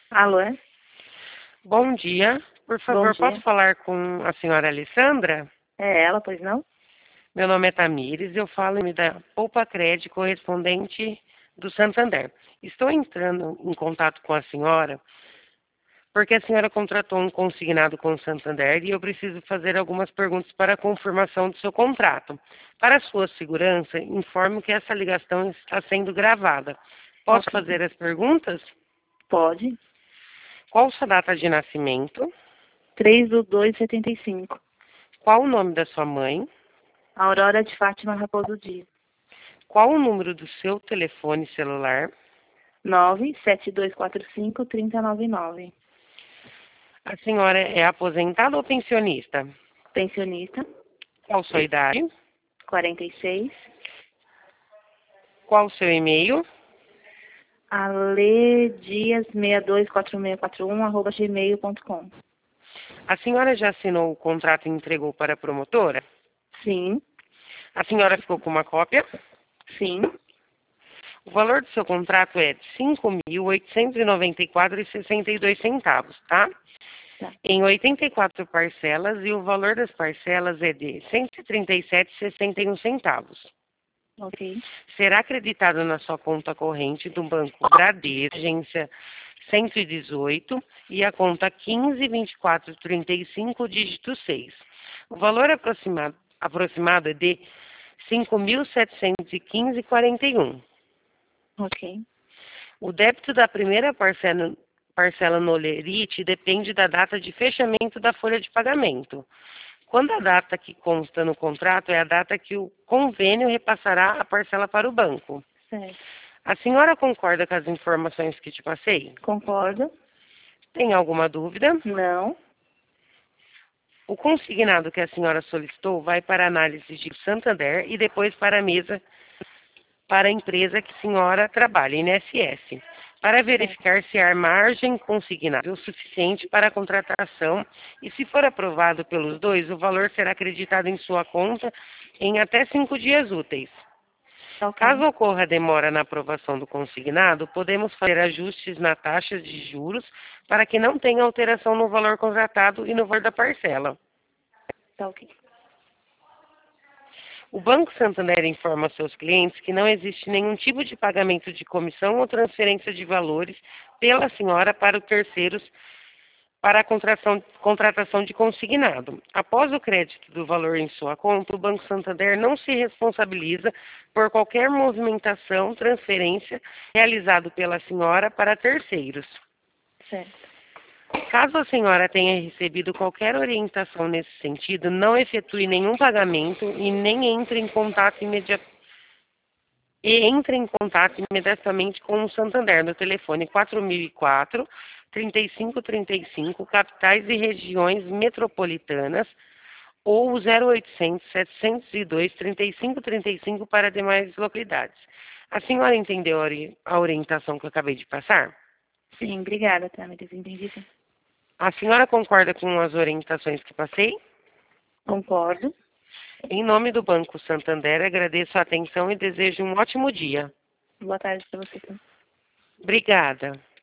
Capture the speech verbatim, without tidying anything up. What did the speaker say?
Alô, é? Bom dia. Por Bom favor, posso dia. falar com a senhora Alessandra? É ela, pois não? Meu nome é Tamires e eu falo em nome da Poupa Crédito correspondente do Santander. Estou entrando em contato com a senhora porque a senhora contratou um consignado com o Santander e eu preciso fazer algumas perguntas para a confirmação do seu contrato. Para sua segurança, informo que essa ligação está sendo gravada. Posso Ok. fazer as perguntas? Pode. Qual sua data de nascimento? três do dois de setenta e cinco. Qual o nome da sua mãe? Aurora de Fátima Raposo Dias. Qual o número do seu telefone celular? nove sete dois quatro cinco, três zero nove nove. A senhora é aposentada ou pensionista? Pensionista. Qual sua idade? quarenta e seis. Qual o seu e-mail? aledias seis dois quatro seis quatro um arroba gmail ponto com. A senhora já assinou o contrato e entregou para a promotora? Sim. A senhora ficou com uma cópia? Sim. O valor do seu contrato é de cinco mil oitocentos e noventa e quatro reais e sessenta e dois centavos, tá? Tá. Em oitenta e quatro parcelas e o valor das parcelas é de cento e trinta e sete reais e sessenta e um centavos. Ok. Será acreditado na sua conta corrente do Banco Bradesco, agência cento e dezoito, e a conta quinze, vinte e quatro, trinta e cinco, dígito seis. O valor aproximado, aproximado é de cinco mil setecentos e quinze reais e quarenta e um. Ok. O débito da primeira parcela, parcela no Lerite depende da data de fechamento da folha de pagamento. Quando a data que consta no contrato é a data que o convênio repassará a parcela para o banco. Certo. A senhora concorda com as informações que te passei? Concordo? Tem alguma dúvida? Não. O consignado que a senhora solicitou vai para análise de Santander e depois para a mesa para a empresa que a senhora trabalha, I N S S, para Certo. verificar se há margem consignável suficiente para a contratação e, se for aprovado pelos dois, o valor será acreditado em sua conta em até cinco dias úteis. Caso Ok. ocorra demora na aprovação do consignado, podemos fazer ajustes na taxa de juros para que não tenha alteração no valor contratado e no valor da parcela. Tá ok. O Banco Santander informa seus clientes que não existe nenhum tipo de pagamento de comissão ou transferência de valores pela senhora para os terceiros para a contratação, contratação de consignado. Após o crédito do valor em sua conta, o Banco Santander não se responsabiliza por qualquer movimentação, transferência realizado pela senhora para terceiros. Certo. Caso a senhora tenha recebido qualquer orientação nesse sentido, não efetue nenhum pagamento e nem entre em contato imediato e entre em contato imediatamente com o Santander no telefone quatro mil e quatro, trinta e cinco trinta e cinco, capitais e regiões metropolitanas, ou o zero oitocentos, setecentos e dois, trinta e cinco trinta e cinco para demais localidades. A senhora entendeu a ori- a orientação que eu acabei de passar? Sim, obrigada, Tâmara. Entendi, sim. A senhora concorda com as orientações que passei? Concordo. Em nome do Banco Santander, agradeço a atenção e desejo um ótimo dia. Boa tarde para você também. Obrigada.